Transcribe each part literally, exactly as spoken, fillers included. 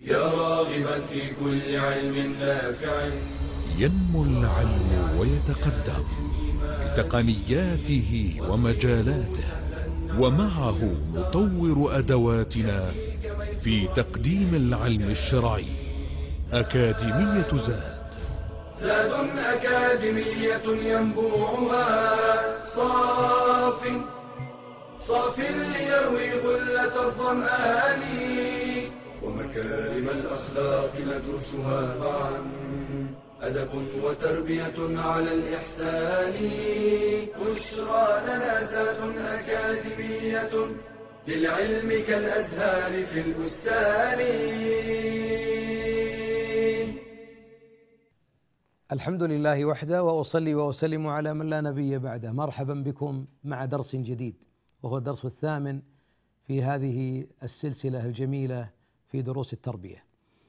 يا راغبا في كل علم نافع. ينمو العلم ويتقدم بتقنياته ومجالاته، ومعه نطور أدواتنا في تقديم العلم الشرعي. أكاديمية زاد زاد أكاديمية ينبوعها صاف صاف ليروي غلة الظمآن، ومكارم الأخلاق ندرسها معا، أدب وتربية على الإحسان. بشرى لنا زاد أكاديمية للعلم كالأزهار في البستان. الحمد لله وحده، وأصلي وأسلم على من لا نبي بعده. مرحبا بكم مع درس جديد، وهو الدرس الثامن في هذه السلسلة الجميلة في دروس التربية.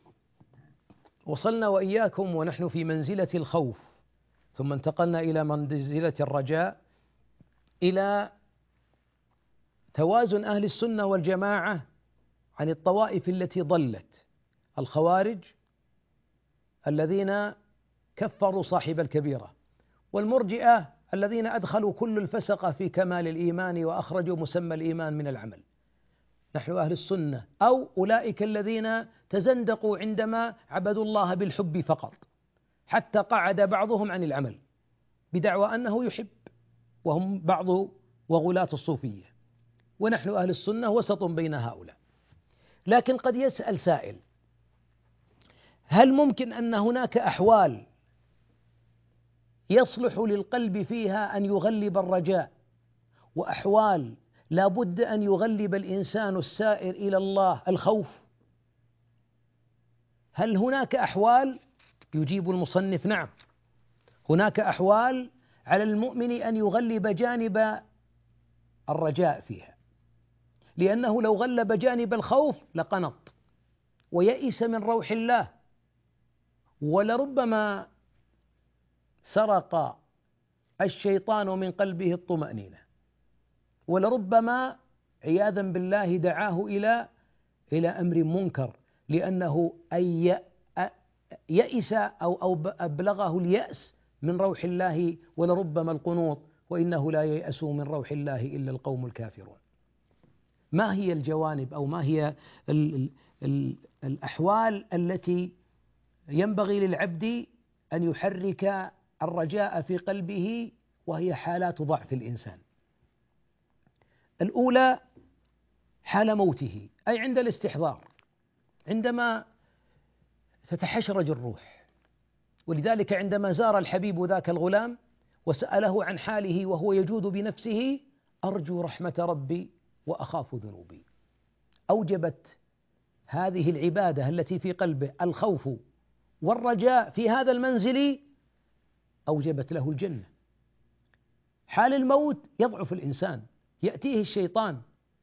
وصلنا وإياكم ونحن في منزلة الخوف، ثم انتقلنا إلى منزلة الرجاء، إلى توازن أهل السنة والجماعة عن الطوائف التي ضلت، الخوارج الذين كفروا صاحب الكبيرة، والمرجئة الذين أدخلوا كل الفسقة في كمال الإيمان وأخرجوا مسمى الإيمان من العمل. نحن أهل السنة، أو أولئك الذين تزندقوا عندما عبدوا الله بالحب فقط، حتى قعد بعضهم عن العمل بدعوى أنه يحب، وهم بعض وغلاة الصوفية. ونحن أهل السنة وسط بين هؤلاء. لكن قد يسأل سائل: هل ممكن أن هناك أحوال يصلح للقلب فيها أن يغلب الرجاء، وأحوال لا بد أن يغلب الإنسان السائر إلى الله الخوف؟ هل هناك أحوال؟ يجيب المصنف: نعم، هناك أحوال على المؤمن أن يغلب جانب الرجاء فيها، لأنه لو غلب جانب الخوف لقنط ويئس من روح الله، ولربما سرق الشيطان من قلبه الطمأنينة، ولربما عياذا بالله دعاه إلى إلى أمر منكر، لأنه أي يئس أو أو أبلغه اليأس من روح الله، ولربما القنوط، وإنه لا ييأس من روح الله إلا القوم الكافرون. ما هي الجوانب أو ما هي ال ال الأحوال التي ينبغي للعبد أن يحرك الرجاء في قلبه، وهي حالات ضعف الإنسان؟ الأولى حال موته، أي عند الاستحضار، عندما تتحشرج الروح. ولذلك عندما زار الحبيب ذاك الغلام وسأله عن حاله وهو يجود بنفسه: أرجو رحمة ربي وأخاف ذنوبي، أوجبت هذه العبادة التي في قلبه الخوف والرجاء في هذا المنزل، أوجبت له الجنة. حال الموت يضعف الإنسان، يأتيه الشيطان،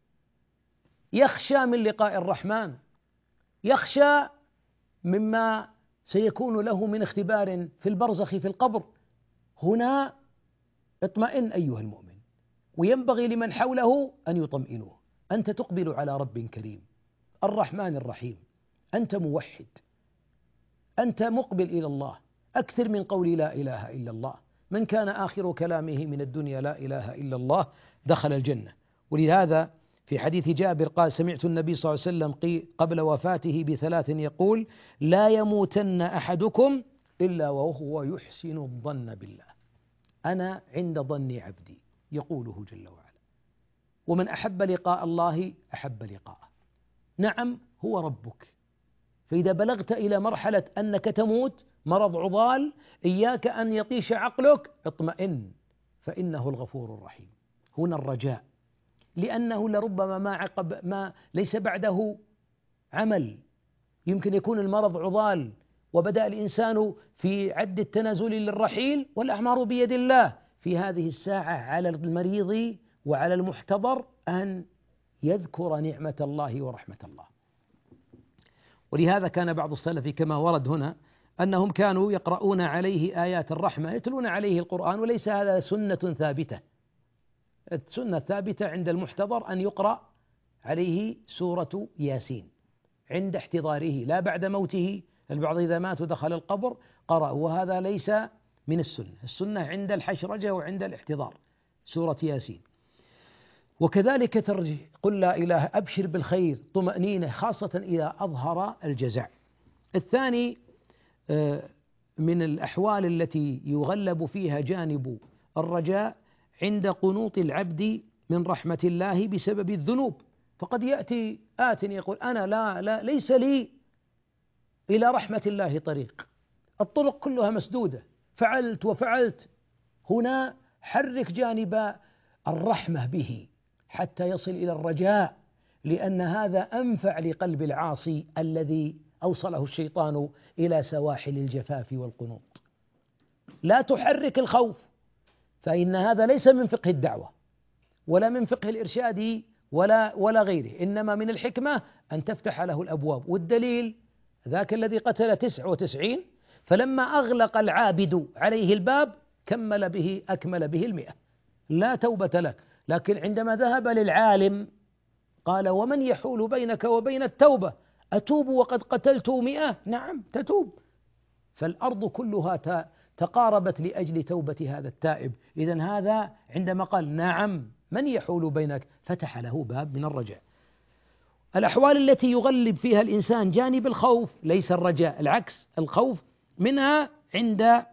يخشى من لقاء الرحمن، يخشى مما سيكون له من اختبار في البرزخ في القبر. هنا اطمئن أيها المؤمن، وينبغي لمن حوله أن يطمئنوه. أنت تقبل على رب كريم الرحمن الرحيم، أنت موحد، أنت مقبل إلى الله. أكثر من قول لا إله إلا الله. من كان آخر كلامه من الدنيا لا إله إلا الله دخل الجنة. ولهذا في حديث جابر قال: سمعت النبي صلى الله عليه وسلم قبل وفاته بثلاث يقول: لا يموتن أحدكم إلا وهو يحسن الظن بالله. أنا عند ظن عبدي، يقوله جل وعلا. ومن أحب لقاء الله أحب لقاءه. نعم، هو ربك. فإذا بلغت إلى مرحلة أنك تموت مرض عضال، إياك أن يطيش عقلك، اطمئن، فإنه الغفور الرحيم. هنا الرجاء، لأنه لربما ما عقب ما ليس بعده عمل. يمكن يكون المرض عضال وبدأ الإنسان في عد التنازل للرحيل، والأعمار بيد الله. في هذه الساعة على المريض وعلى المحتضر أن يذكر نعمة الله ورحمة الله. ولهذا كان بعض السلف كما ورد هنا أنهم كانوا يقرؤون عليه آيات الرحمة، يتلون عليه القرآن، وليس هذا سنة ثابتة. السنة الثابتة عند المحتضر أن يقرأ عليه سورة ياسين عند احتضاره لا بعد موته. البعض إذا مات ودخل القبر قرأ، وهذا ليس من السنة. السنة عند الحشرجة وعند الاحتضار، سورة ياسين. وكذلك ترجي قل لا إله، أبشر بالخير، طمأنينة، خاصة إذا أظهر الجزع. الثاني من الأحوال التي يغلب فيها جانب الرجاء عند قنوط العبد من رحمة الله بسبب الذنوب. فقد يأتي آت يقول أنا لا, لا ليس لي إلى رحمة الله طريق، الطرق كلها مسدودة، فعلت وفعلت. هنا حرك جانب الرحمة به حتى يصل إلى الرجاء، لأن هذا أنفع لقلب العاصي الذي أوصله الشيطان إلى سواحل الجفاف والقنوط. لا تحرك الخوف، فإن هذا ليس من فقه الدعوة ولا من فقه الإرشاد ولا ولا غيره، إنما من الحكمة أن تفتح له الأبواب. والدليل ذاك الذي قتل تسع وتسعين فلما أغلق العابد عليه الباب كمل به أكمل به المئة، لا توبة لك. لكن عندما ذهب للعالم قال ومن يحول بينك وبين التوبة؟ أتوب وقد قتلت مئة؟ نعم تتوب. فالأرض كلها تقاربت لأجل توبة هذا التائب. إذن هذا عندما قال نعم من يحول بينك فتح له باب من الرجاء. الأحوال التي يغلب فيها الإنسان جانب الخوف ليس الرجاء، العكس، الخوف منها عند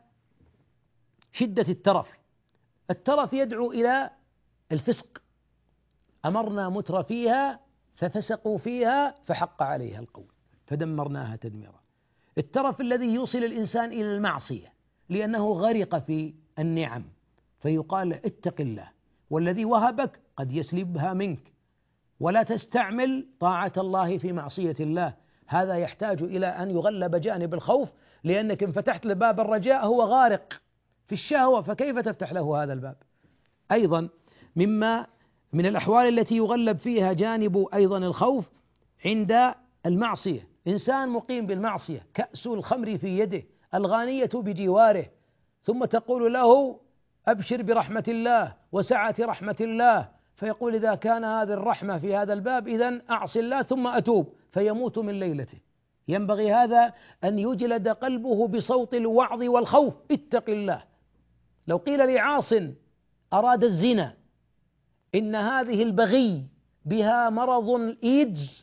شدة الترف. الترف يدعو إلى الفسق، أمرنا متر فيها ففسقوا فيها فحق عليها القول فدمرناها تدميرا. الترف الذي يوصل الإنسان إلى المعصية لأنه غرق في النعم، فيقال اتق الله، والذي وهبك قد يسلبها منك، ولا تستعمل طاعة الله في معصية الله. هذا يحتاج إلى أن يغلب جانب الخوف، لأنك إن فتحت لباب الرجاء هو غارق في الشهوة، فكيف تفتح له هذا الباب؟ أيضا مما من الأحوال التي يغلب فيها جانب أيضا الخوف عند المعصية. إنسان مقيم بالمعصية، كأس الخمر في يده، الغانية بجواره، ثم تقول له أبشر برحمة الله وسعة رحمة الله، فيقول إذا كان هذه الرحمة في هذا الباب إذن أعصي الله ثم أتوب، فيموت من ليلته. ينبغي هذا أن يجلد قلبه بصوت الوعظ والخوف، اتق الله. لو قيل لعاص أراد الزنا إن هذه البغي بها مرض الإيدز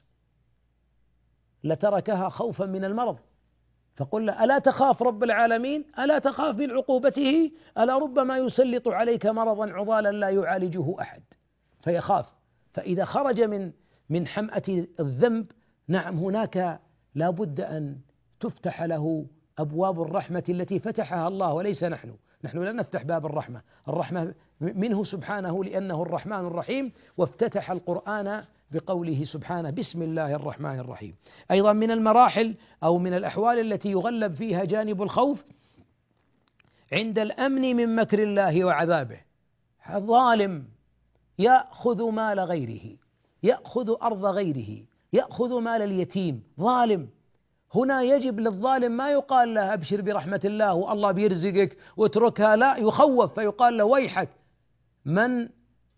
لتركها خوفا من المرض، فقل له ألا تخاف رب العالمين؟ ألا تخاف من عقوبته؟ ألا ربما يسلط عليك مرضا عضالا لا يعالجه أحد، فيخاف. فإذا خرج من من حمأة الذنب، نعم هناك لا بد أن تفتح له أبواب الرحمة التي فتحها الله وليس نحن. نحن لا نفتح باب الرحمة، الرحمة منه سبحانه لأنه الرحمن الرحيم، وافتتح القرآن بقوله سبحانه بسم الله الرحمن الرحيم. أيضا من المراحل أو من الأحوال التي يغلب فيها جانب الخوف عند الأمن من مكر الله وعذابه. الظالم يأخذ مال غيره، يأخذ أرض غيره، يأخذ مال اليتيم، ظالم. هنا يجب للظالم ما يقال له أبشر برحمة الله والله بيرزقك واتركها، لا، يخوف فيقال له ويحك، من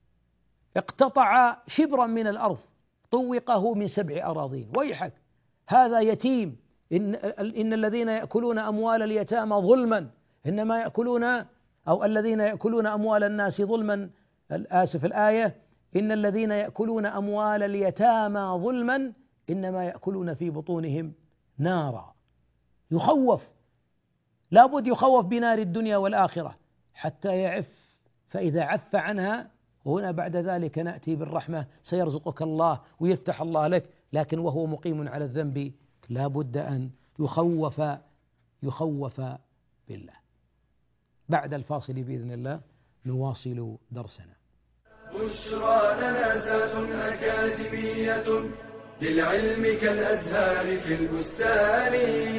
اقتطع شبرا من الأرض طوقه من سبع أراضين، ويحك هذا يتيم. إن, إن الذين يأكلون أموال اليتامى ظلما إنما يأكلون، أو الذين يأكلون أموال الناس ظلما، آسف الآية، إن الذين يأكلون أموال اليتامى ظلما إنما يأكلون في بطونهم نارا. يخوف، لابد يخوف بنار الدنيا والآخرة حتى يعف، فإذا عف عنها وهنا بعد ذلك نأتي بالرحمة، سيرزقك الله ويفتح الله لك، لكن وهو مقيم على الذنب لابد أن يخوف يخوف بالله. بعد الفاصل بإذن الله نواصل درسنا. بشرى لنا ذات أكاديمية للعلم كالأزهار في البستان.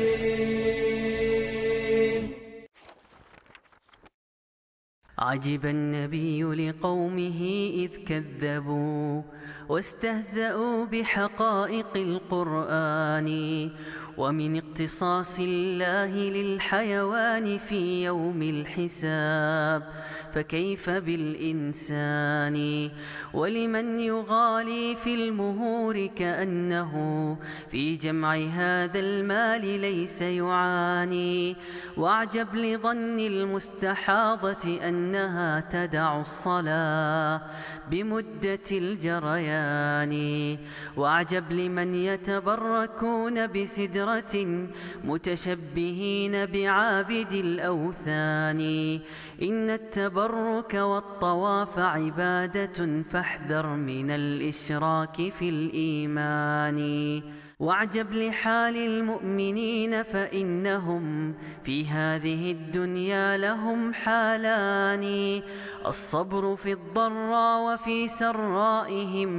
عجب النبي لقومه إذ كذبوا واستهزأوا بحقائق القرآن، ومن اقتصاص الله للحيوان في يوم الحساب فكيف بالإنسان ولمن يغالي في المهور كأنه في جمع هذا المال ليس يعاني واعجب لظن المستحاضة أنها تدع الصلاة بمدة الجريان واعجب لمن يتبركون بسدرة متشبهين بعابد الأوثان إن التبرك والطواف عبادة فاحذر من الإشراك في الإيمان واعجب لحال المؤمنين فإنهم في هذه الدنيا لهم حالان الصبر في الضراء وفي سرائهم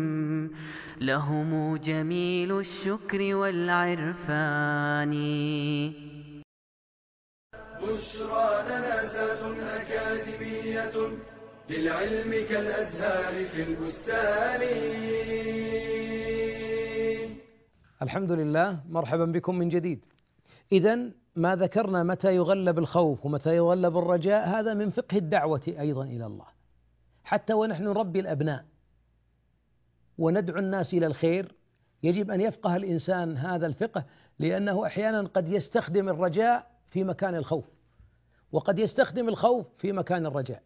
لهم جميل الشكر والعرفان. بشرى لنا ذات أكاديمية للعلم كالأزهار في البستان. الحمد لله، مرحبا بكم من جديد. إذن ما ذكرنا متى يغلب الخوف ومتى يغلب الرجاء هذا من فقه الدعوة أيضا إلى الله، حتى ونحن نربي الأبناء وندعو الناس إلى الخير يجب أن يفقه الإنسان هذا الفقه، لأنه أحيانا قد يستخدم الرجاء في مكان الخوف وقد يستخدم الخوف في مكان الرجاء،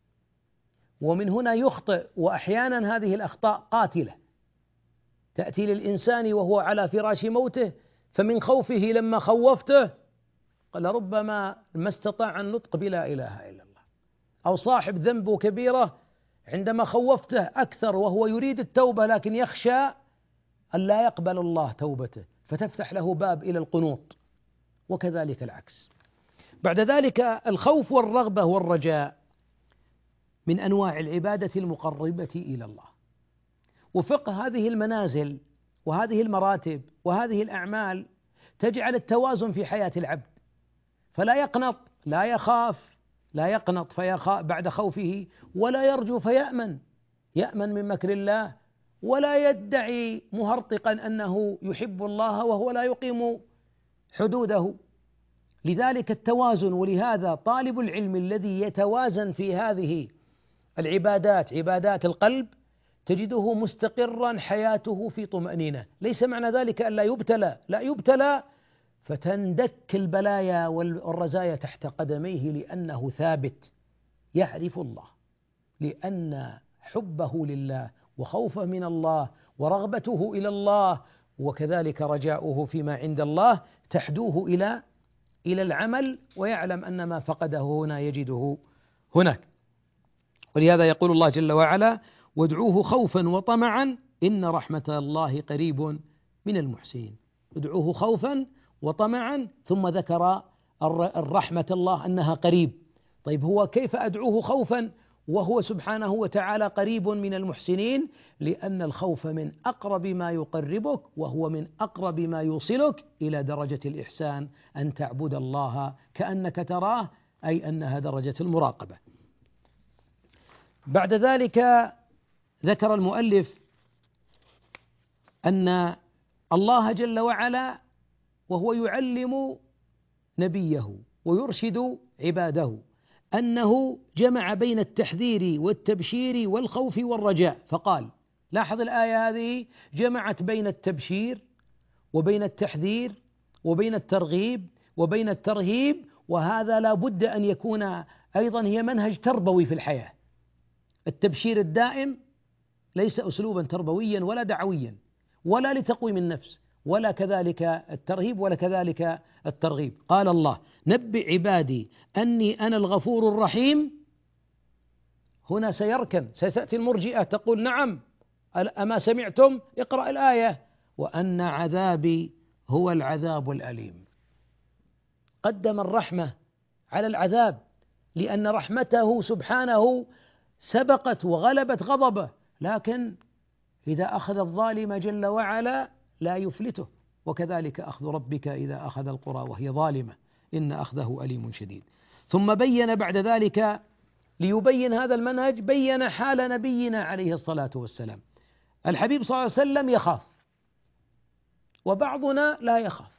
ومن هنا يخطئ، وأحيانا هذه الأخطاء قاتلة تأتي للإنسان وهو على فراش موته فمن خوفه لما خوفته لربما ما استطاع النطق بلا إله إلا الله، أو صاحب ذنب كبيرة عندما خوفته أكثر وهو يريد التوبة لكن يخشى أن لا يقبل الله توبته فتفتح له باب إلى القنوط، وكذلك العكس. بعد ذلك الخوف والرغبة والرجاء من أنواع العبادة المقربة إلى الله، وفقه هذه المنازل وهذه المراتب وهذه الأعمال تجعل التوازن في حياة العبد، فلا يقنط، لا يخاف، لا يقنط فيخاف بعد خوفه، ولا يرجو فيأمن، يأمن من مكر الله، ولا يدعي مهرطقا أنه يحب الله وهو لا يقيم حدوده. لذلك التوازن، ولهذا طالب العلم الذي يتوازن في هذه العبادات عبادات القلب تجده مستقرا حياته في طمأنينة. ليس معنى ذلك أن لا يبتلى، لا يبتلى فتندك البلايا والرزايا تحت قدميه لأنه ثابت يعرف الله، لأن حبه لله وخوفه من الله ورغبته إلى الله وكذلك رجاؤه فيما عند الله تحدوه إلى إلى العمل، ويعلم أن ما فقده هنا يجده هناك. ولهذا يقول الله جل وعلا: وادعوه خوفا وطمعا إن رحمة الله قريب من المحسنين. ادعوه خوفا وطمعا، ثم ذكر الرحمة الله أنها قريب. طيب هو كيف أدعوه خوفا وهو سبحانه وتعالى قريب من المحسنين؟ لأن الخوف من أقرب ما يقربك وهو من أقرب ما يوصلك إلى درجة الإحسان، أن تعبد الله كأنك تراه، أي أنها درجة المراقبة. بعد ذلك ذكر المؤلف أن الله جل وعلا وهو يعلم نبيه ويرشد عباده أنه جمع بين التحذير والتبشير والخوف والرجاء، فقال: لاحظ الآية هذه جمعت بين التبشير وبين التحذير وبين الترغيب وبين الترهيب، وهذا لا بد أن يكون أيضا هي منهج تربوي في الحياة. التبشير الدائم ليس أسلوبا تربويا ولا دعويا ولا لتقويم النفس، ولا كذلك الترهيب ولا كذلك الترغيب. قال الله: نبئ عبادي أني أنا الغفور الرحيم. هنا سيركن، ستأتي المرجئة تقول: نعم أما سمعتم؟ اقرأ الآية: وأن عذابي هو العذاب الأليم. قدم الرحمة على العذاب لأن رحمته سبحانه سبقت وغلبت غضبه، لكن إذا أخذ الظالم جل وعلا لا يفلته، وكذلك أخذ ربك إذا أخذ القرى وهي ظالمة إن أخذه أليم شديد. ثم بين بعد ذلك ليبين هذا المنهج بين حال نبينا عليه الصلاة والسلام. الحبيب صلى الله عليه وسلم يخاف وبعضنا لا يخاف،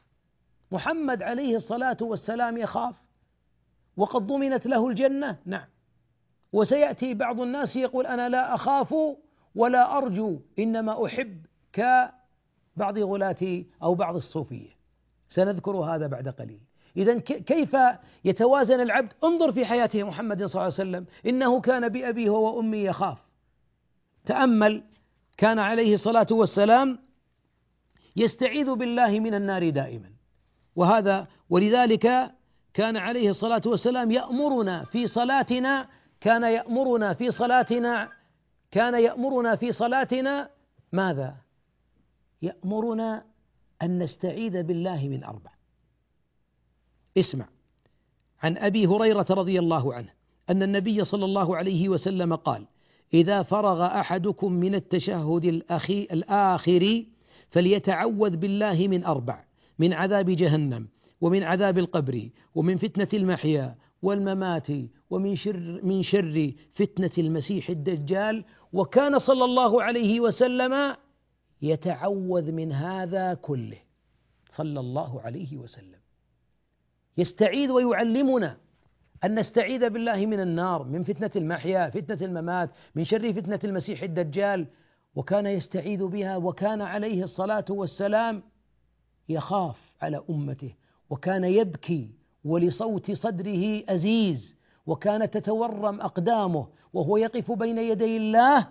محمد عليه الصلاة والسلام يخاف وقد ضمنت له الجنة، نعم، وسيأتي بعض الناس يقول أنا لا أخاف ولا أرجو، إنما أحب، كبعض غلاة أو بعض الصوفية. سنذكر هذا بعد قليل. إذن كيف يتوازن العبد؟ انظر في حياته محمد صلى الله عليه وسلم، إنه كان بأبيه وأمي يخاف. تأمل، كان عليه الصلاة والسلام يستعيذ بالله من النار دائما، وهذا ولذلك كان عليه الصلاة والسلام يأمرنا في صلاتنا كان يأمرنا في صلاتنا كان يأمرنا في صلاتنا ماذا؟ يأمرنا أن نستعيذ بالله من أربع. اسمع، عن أبي هريرة رضي الله عنه أن النبي صلى الله عليه وسلم قال: إذا فرغ أحدكم من التشهد الأخي الآخر فليتعوذ بالله من أربع: من عذاب جهنم، ومن عذاب القبر، ومن فتنة المحيا والممات، ومن شر من شر فتنة المسيح الدجال. وكان صلى الله عليه وسلم يتعوذ من هذا كله صلى الله عليه وسلم، يستعيذ ويعلمنا أن نستعيذ بالله من النار، من فتنة المحيا، فتنة الممات، من شر فتنة المسيح الدجال. وكان يستعيذ بها، وكان عليه الصلاة والسلام يخاف على أمته، وكان يبكي ولصوت صدره أزيز، وكانت تتورم أقدامه وهو يقف بين يدي الله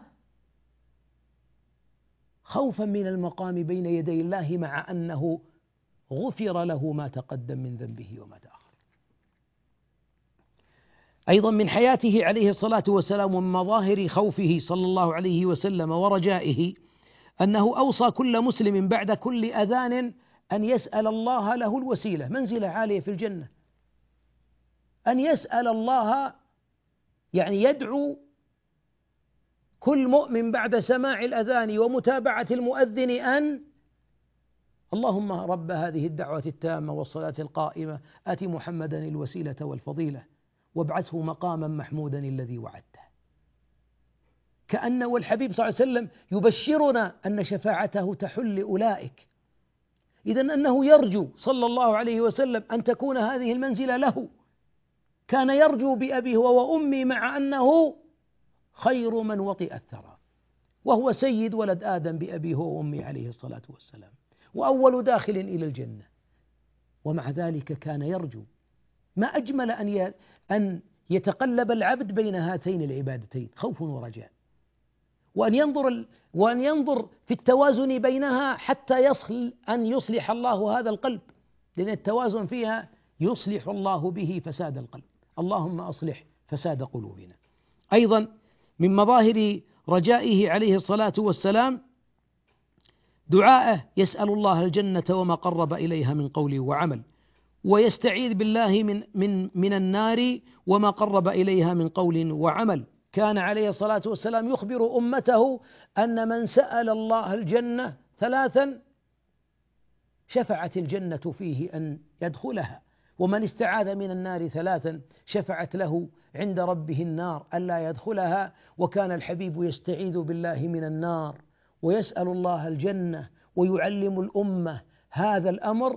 خوفا من المقام بين يدي الله، مع أنه غفر له ما تقدم من ذنبه وما تأخر. أيضا من حياته عليه الصلاة والسلام ومن مظاهر خوفه صلى الله عليه وسلم ورجائه أنه أوصى كل مسلم بعد كل أذان أن يسأل الله له الوسيلة، منزلة عالية في الجنة، أن يسأل الله، يعني يدعو كل مؤمن بعد سماع الأذان ومتابعة المؤذن أن اللهم رب هذه الدعوة التامة والصلاة القائمة آت محمدا الوسيلة والفضيلة وابعثه مقاما محمودا الذي وعدته. كأنه الحبيب صلى الله عليه وسلم يبشرنا أن شفاعته تحل أولئك. إذن أنه يرجو صلى الله عليه وسلم أن تكون هذه المنزلة له. كان يرجو بأبيه وأمي مع أنه خير من وطئ الثرى، وهو سيد ولد آدم بأبيه وأمي عليه الصلاة والسلام، وأول داخل إلى الجنة، ومع ذلك كان يرجو. ما أجمل أن أن يتقلب العبد بين هاتين العبادتين، خوف ورجاء، وأن ينظر وأن ينظر في التوازن بينها حتى يصل أن يصلح الله هذا القلب، لأن التوازن فيها يصلح الله به فساد القلب. اللهم أصلح فساد قلوبنا. أيضا من مظاهر رجائه عليه الصلاة والسلام دعاءه، يسأل الله الجنة وما قرب إليها من قول وعمل، ويستعيذ بالله من من من النار وما قرب إليها من قول وعمل. كان عليه الصلاة والسلام يخبر أمته أن من سأل الله الجنة ثلاثا شفعت الجنة فيه أن يدخلها، ومن استعاذ من النار ثلاثا شفعت له عند ربه النار ألا يدخلها. وكان الحبيب يستعيذ بالله من النار ويسأل الله الجنة ويعلم الأمة هذا الأمر،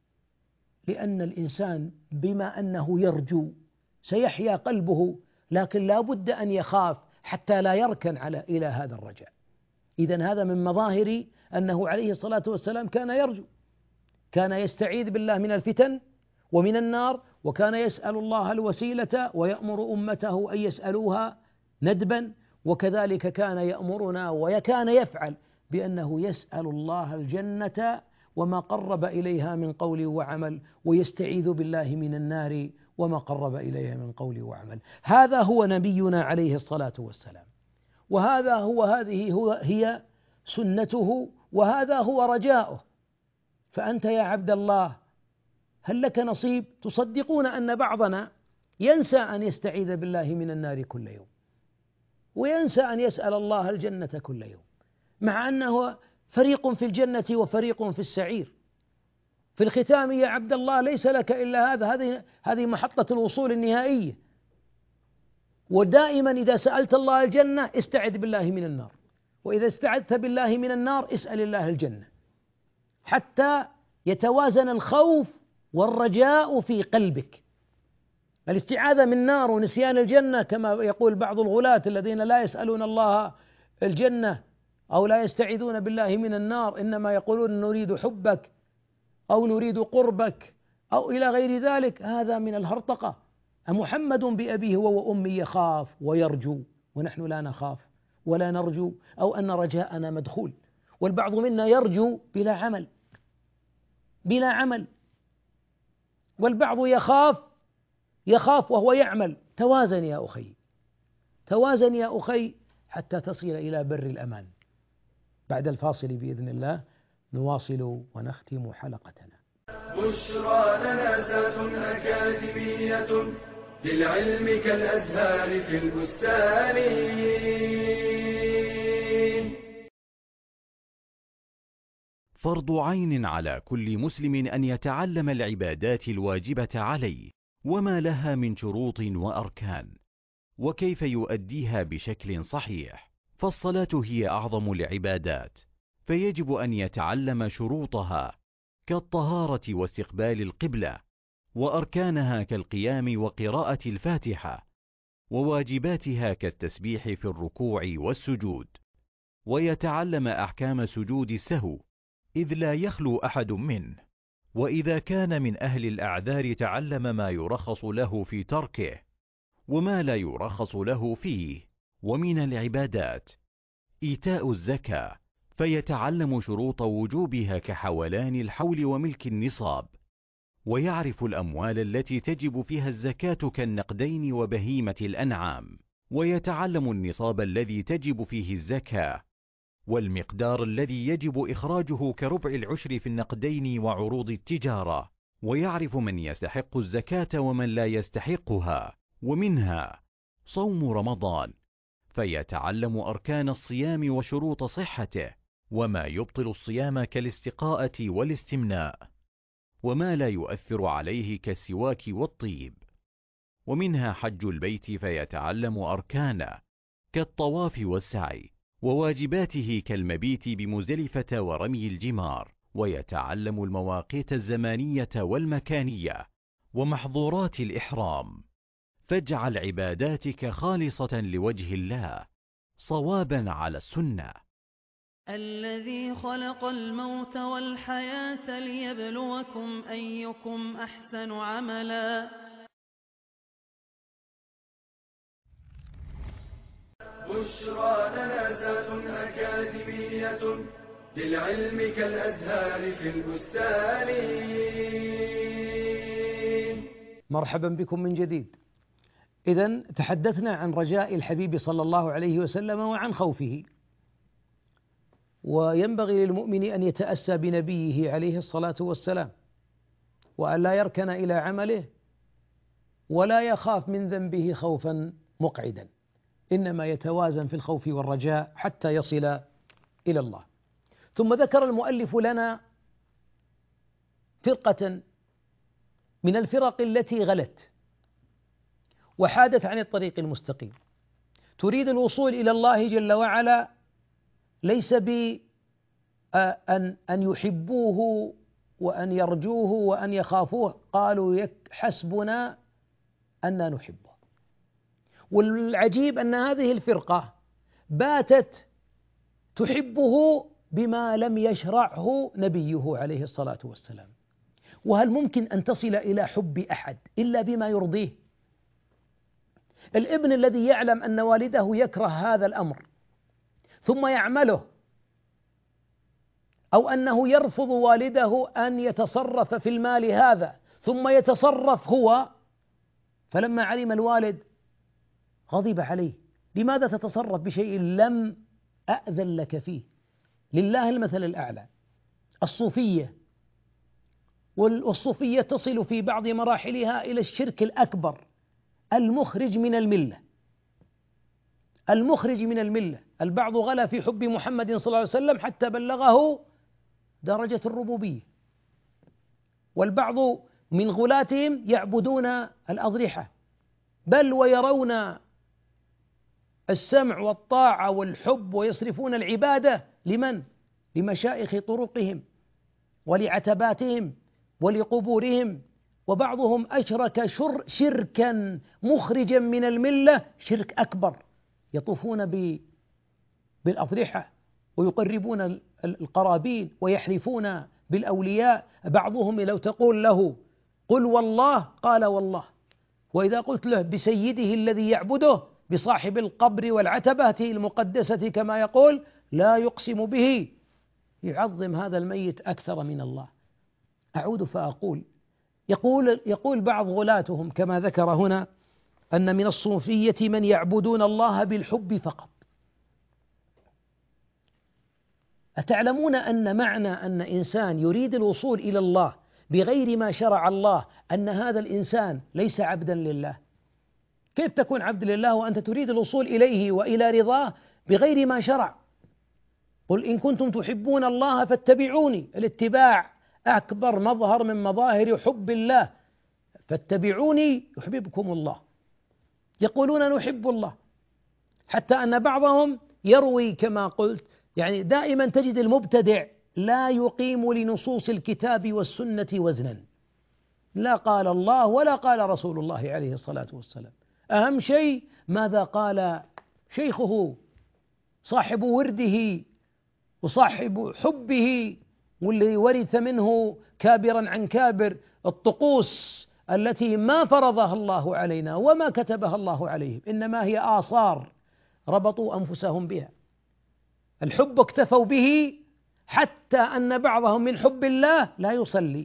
لأن الإنسان بما أنه يرجو سيحيا قلبه، لكن لا بد أن يخاف حتى لا يركن على إلى هذا الرجاء. إذن هذا من مظاهر أنه عليه الصلاة والسلام كان يرجو، كان يستعيذ بالله من الفتن ومن النار، وكان يسأل الله الوسيلة ويأمر أمته أن يسألوها ندبا، وكذلك كان يأمرنا وكان يفعل بأنه يسأل الله الجنة وما قرب إليها من قول وعمل، ويستعيذ بالله من النار وما قرب إليها من قول وعمل. هذا هو نبينا عليه الصلاة والسلام، وهذا هو هذه هو هي سنته، وهذا هو رجاؤه. فأنت يا عبد الله هل لك نصيب؟ تصدقون أن بعضنا ينسى أن يستعيذ بالله من النار كل يوم، وينسى أن يسأل الله الجنة كل يوم، مع أنه فريق في الجنة وفريق في السعير. في الختام يا عبد الله ليس لك إلا هذا، هذه هذه محطة الوصول النهائية. ودائما إذا سألت الله الجنة استعذ بالله من النار، وإذا استعذت بالله من النار اسأل الله الجنة، حتى يتوازن الخوف والرجاء في قلبك. الاستعاذة من نار ونسيان الجنة، كما يقول بعض الغلاة الذين لا يسألون الله الجنة أو لا يستعيذون بالله من النار، إنما يقولون نريد حبك أو نريد قربك أو إلى غير ذلك. هذا من الهرطقة. أمحمد بأبيه وأمي يخاف ويرجو ونحن لا نخاف ولا نرجو، أو أن رجاءنا مدخول. والبعض منا يرجو بلا عمل بلا عمل والبعض يخاف يخاف وهو يعمل. توازن يا أخي، توازن يا أخي حتى تصل إلى بر الأمان. بعد الفاصل بإذن الله نواصل ونختم حلقتنا. بشرى لنا ذات أكاديمية للعلم كالأزهار في البستان. فرض عين على كل مسلم أن يتعلم العبادات الواجبة عليه وما لها من شروط وأركان، وكيف يؤديها بشكل صحيح. فالصلاة هي أعظم العبادات، فيجب أن يتعلم شروطها كالطهارة واستقبال القبلة، وأركانها كالقيام وقراءة الفاتحة، وواجباتها كالتسبيح في الركوع والسجود، ويتعلم أحكام سجود السهو إذ لا يخلو أحد منه. وإذا كان من أهل الأعذار تعلم ما يرخص له في تركه وما لا يرخص له فيه. ومن العبادات إيتاء الزكاة، فيتعلم شروط وجوبها كحولان الحول وملك النصاب، ويعرف الأموال التي تجب فيها الزكاة كالنقدين وبهيمة الأنعام، ويتعلم النصاب الذي تجب فيه الزكاة والمقدار الذي يجب إخراجه كربع العشر في النقدين وعروض التجارة، ويعرف من يستحق الزكاة ومن لا يستحقها. ومنها صوم رمضان، فيتعلم أركان الصيام وشروط صحته وما يبطل الصيام كالاستقاءة والاستمناء، وما لا يؤثر عليه كالسواك والطيب. ومنها حج البيت، فيتعلم أركانه كالطواف والسعي، وواجباته كالمبيت بمزدلفة ورمي الجمار، ويتعلم المواقيت الزمانية والمكانية ومحظورات الإحرام. فاجعل عباداتك خالصة لوجه الله صوابا على السنة. الذي خلق الموت والحياة ليبلوكم أيكم أحسن عملا. بشرى لنا ذات أكاديمية للعلم كالأزهار في البستان. مرحبا بكم من جديد. إذن تحدثنا عن رجاء الحبيب صلى الله عليه وسلم وعن خوفه، وينبغي للمؤمن أن يتأسى بنبيه عليه الصلاة والسلام، وأن لا يركن إلى عمله ولا يخاف من ذنبه خوفا مقعدا، إنما يتوازن في الخوف والرجاء حتى يصل إلى الله. ثم ذكر المؤلف لنا فرقة من الفرق التي غلت وحادت عن الطريق المستقيم، تريد الوصول إلى الله جل وعلا ليس بأن أن يحبوه وأن يرجوه وأن يخافوه، قالوا حسبنا أن نحبه. والعجيب أن هذه الفرقة باتت تحبه بما لم يشرعه نبيه عليه الصلاة والسلام. وهل ممكن أن تصل إلى حب أحد إلا بما يرضيه؟ الابن الذي يعلم أن والده يكره هذا الأمر ثم يعمله، أو أنه يرفض والده أن يتصرف في المال هذا ثم يتصرف هو، فلما علم الوالد غضب عليه. لماذا تتصرف بشيء لم أأذن لك فيه؟ لله المثل الأعلى. الصوفية، والصوفية تصل في بعض مراحلها إلى الشرك الأكبر المخرج من الملة، المخرج من الملة. البعض غلا في حب محمد صلى الله عليه وسلم حتى بلغه درجة الربوبية، والبعض من غلاتهم يعبدون الأضرحة، بل ويرون السمع والطاعة والحب ويصرفون العبادة لمن؟ لمشايخ طرقهم ولعتباتهم ولقبورهم وبعضهم أشرك شر شركا مخرجا من الملة، شرك أكبر، يطوفون بالأضرحة ويقربون القرابين ويحلفون بالأولياء. بعضهم لو تقول له قل والله قال والله، وإذا قلت له بسيده الذي يعبده بصاحب القبر والعتبة المقدسة كما يقول لا يقسم به، يعظم هذا الميت أكثر من الله. أعود فأقول يقول, يقول بعض غلاتهم كما ذكر هنا أن من الصوفية من يعبدون الله بالحب فقط. أتعلمون أن معنى أن إنسان يريد الوصول إلى الله بغير ما شرع الله أن هذا الإنسان ليس عبدا لله؟ كيف تكون عبد لله وأنت تريد الوصول إليه وإلى رضاه بغير ما شرع؟ قل إن كنتم تحبون الله فاتبعوني، الاتباع أكبر مظهر من مظاهر حب الله، فاتبعوني يحببكم الله. يقولون نحب الله، حتى أن بعضهم يروي كما قلت، يعني دائما تجد المبتدع لا يقيم لنصوص الكتاب والسنة وزنا، لا قال الله ولا قال رسول الله عليه الصلاة والسلام، أهم شيء ماذا قال شيخه صاحب ورده وصاحب حبه والذي ورث منه كابرا عن كابر الطقوس التي ما فرضها الله علينا وما كتبها الله عليهم، إنما هي آثار ربطوا أنفسهم بها. الحب اكتفوا به حتى أن بعضهم من حب الله لا يصلي.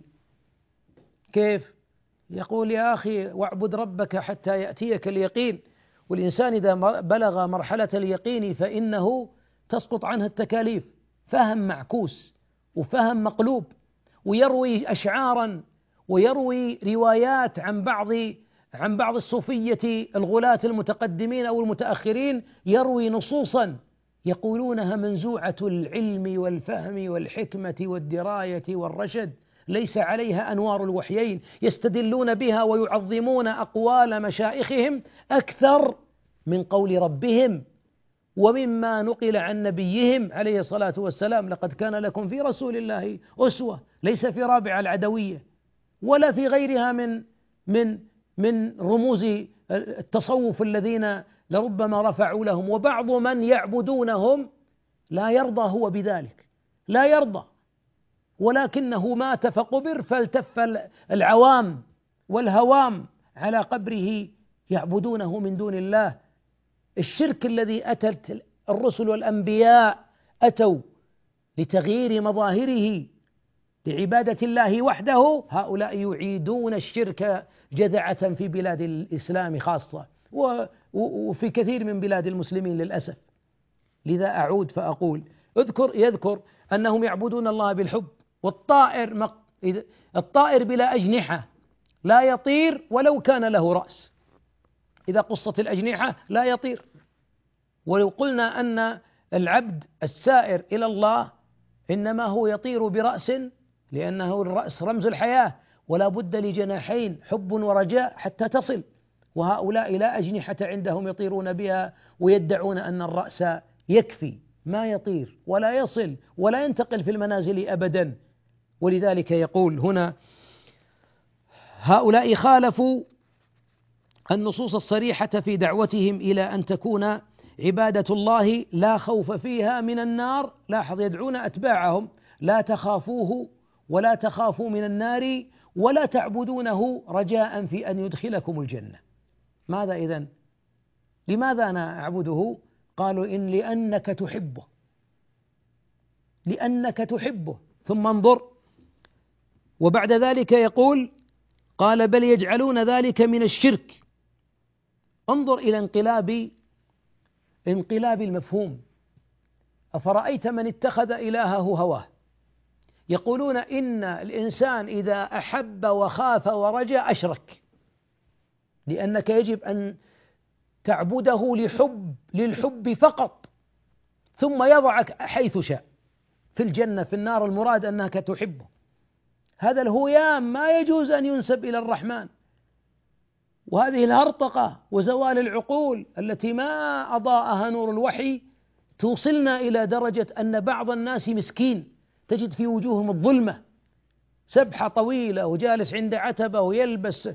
كيف؟ يقول يا أخي واعبد ربك حتى يأتيك اليقين، والإنسان إذا بلغ مرحلة اليقين فإنه تسقط عنه التكاليف. فهم معكوس وفهم مقلوب، ويروي أشعارا ويروي روايات عن بعض عن بعض الصوفية الغلاة المتقدمين أو المتأخرين، يروي نصوصا يقولونها منزوعة العلم والفهم والحكمة والدراية والرشد، ليس عليها أنوار الوحيين، يستدلون بها ويعظمون أقوال مشايخهم أكثر من قول ربهم ومما نقل عن نبيهم عليه الصلاة والسلام. لقد كان لكم في رسول الله أسوة، ليس في رابعة العدوية ولا في غيرها من من من رموز التصوف الذين لربما رفعوا لهم. وبعض من يعبدونهم لا يرضى هو بذلك، لا يرضى، ولكنه مات فقبر فالتف العوام والهوام على قبره يعبدونه من دون الله. الشرك الذي أتت الرسل والأنبياء أتوا لتغيير مظاهره لعبادة الله وحده، هؤلاء يعيدون الشرك جذعة في بلاد الإسلام خاصة وفي كثير من بلاد المسلمين للأسف. لذا أعود فأقول اذكر يذكر أنهم يعبدون الله بالحب. والطائر الطائر بلا أجنحة لا يطير ولو كان له رأس، إذا قصت الأجنحة لا يطير. ولو قلنا أن العبد السائر إلى الله إنما هو يطير برأس، لأنه الرأس رمز الحياة، ولا بد لجناحين حب ورجاء حتى تصل، وهؤلاء لا أجنحة عندهم يطيرون بها ويدعون أن الرأس يكفي، ما يطير ولا يصل ولا ينتقل في المنازل أبدا. ولذلك يقول هنا هؤلاء خالفوا النصوص الصريحة في دعوتهم إلى أن تكون عبادة الله لا خوف فيها من النار. لاحظ يدعون أتباعهم لا تخافوه ولا تخافوا من النار ولا تعبدونه رجاء في أن يدخلكم الجنة. ماذا إذن؟ لماذا أنا أعبده؟ قالوا إن لأنك تحبه، لأنك تحبه. ثم انظر وبعد ذلك يقول قال بل يجعلون ذلك من الشرك. انظر إلى انقلاب انقلاب المفهوم. أفرأيت من اتخذ إلهه هواه. يقولون إن الإنسان إذا أحب وخاف ورجى أشرك، لأنك يجب أن تعبده لحب للحب فقط، ثم يضعك حيث شاء في الجنة في النار، المراد أنك تحبه. هذا الهيام ما يجوز أن ينسب إلى الرحمن. وهذه الهرطقة وزوال العقول التي ما أضاءها نور الوحي توصلنا إلى درجة أن بعض الناس مسكين تجد في وجوههم الظلمة، سبحة طويلة وجالس عند عتبة ويلبس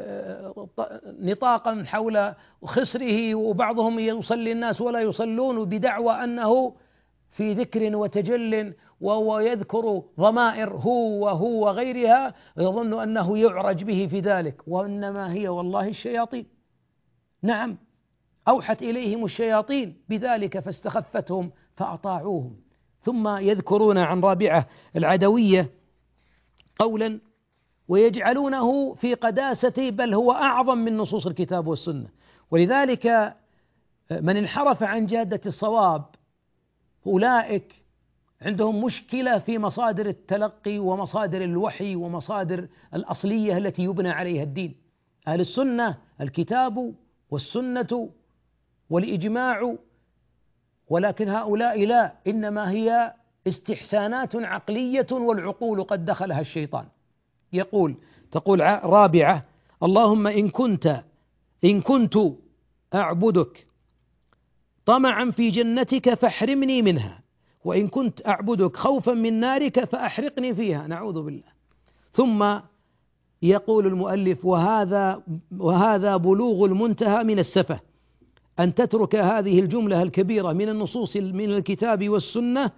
نطاقا حول خصره، وبعضهم يصلي الناس ولا يصلون بدعوى أنه في ذكر وتجل وهو يذكر ضمائر هو وهو وغيرها، يظن أنه يعرج به في ذلك، وإنما هي والله الشياطين. نعم، أوحت إليهم الشياطين بذلك فاستخفتهم فأطاعوهم. ثم يذكرون عن رابعة العدوية قولا ويجعلونه في قداسة بل هو أعظم من نصوص الكتاب والسنة. ولذلك من انحرف عن جادة الصواب أولئك عندهم مشكلة في مصادر التلقي ومصادر الوحي ومصادر الأصلية التي يبنى عليها الدين. أهل السنة الكتاب والسنة والإجماع، ولكن هؤلاء لا، إنما هي استحسانات عقلية والعقول قد دخلها الشيطان. يقول تقول رابعة: اللهم إن كنت إن كنت أعبدك طمعا في جنتك فاحرمني منها، وإن كنت أعبدك خوفا من نارك فأحرقني فيها، نعوذ بالله. ثم يقول المؤلف: وهذا وهذا بلوغ المنتهى من السفة، أن تترك هذه الجملة الكبيرة من النصوص من الكتاب والسنة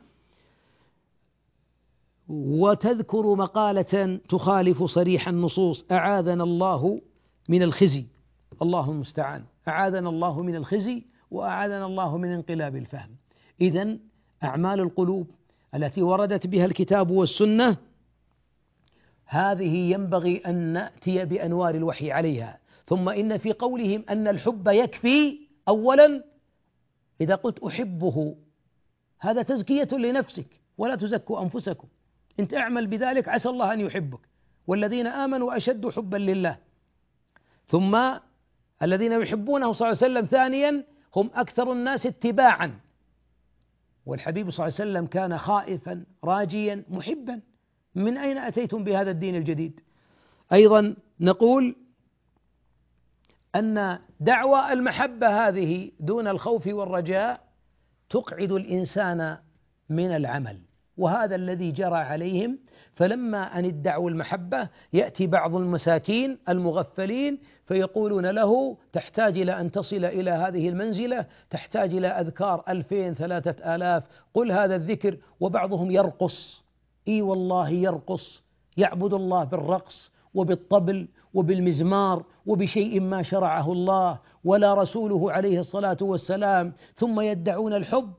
وتذكر مقالة تخالف صريح النصوص. أعاذنا الله من الخزي، الله المستعان، أعاذنا الله من الخزي وأعاذنا الله من انقلاب الفهم. إذن أعمال القلوب التي وردت بها الكتاب والسنة هذه ينبغي أن نأتي بأنوار الوحي عليها. ثم إن في قولهم أن الحب يكفي، أولا إذا قلت أحبه هذا تزكية لنفسك، ولا تزكوا أنفسكم، أنت أعمل بذلك عسى الله أن يحبك، والذين آمنوا أشد حبا لله. ثم الذين يحبونه صلى الله عليه وسلم ثانيا هم أكثر الناس اتباعا، والحبيب صلى الله عليه وسلم كان خائفا راجيا محبا. من أين أتيتم بهذا الدين الجديد؟ أيضا نقول أن دعوى المحبة هذه دون الخوف والرجاء تقعد الإنسان من العمل، وهذا الذي جرى عليهم. فلما أن ادعوا المحبة يأتي بعض المساكين المغفلين فيقولون له: تحتاج إلى أن تصل إلى هذه المنزلة، تحتاج إلى أذكار ألفين ثلاثة آلاف، قل هذا الذكر. وبعضهم يرقص، إي والله يرقص، يعبد الله بالرقص وبالطبل وبالمزمار وبشيء ما شرعه الله ولا رسوله عليه الصلاة والسلام، ثم يدعون الحب.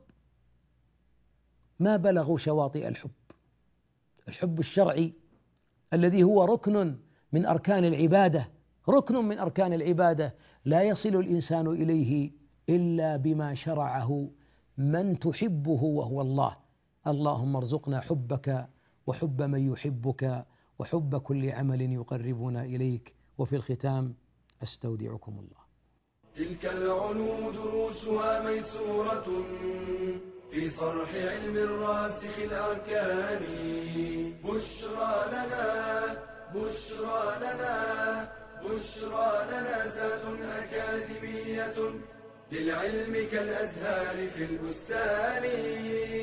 ما بلغوا شواطئ الحب، الحب الشرعي الذي هو ركن من أركان العبادة، ركن من أركان العبادة لا يصل الإنسان إليه إلا بما شرعه من تحبه وهو الله. اللهم ارزقنا حبك وحب من يحبك وحب كل عمل يقربنا إليك. وفي الختام أستودعكم الله. تلك العلوم دروسها ميسورة في صرح علم الراسخ الأركان. بشرى لنا بشرى لنا بشرى لنا ذات أكاديمية للعلم كالأزهار في البستان.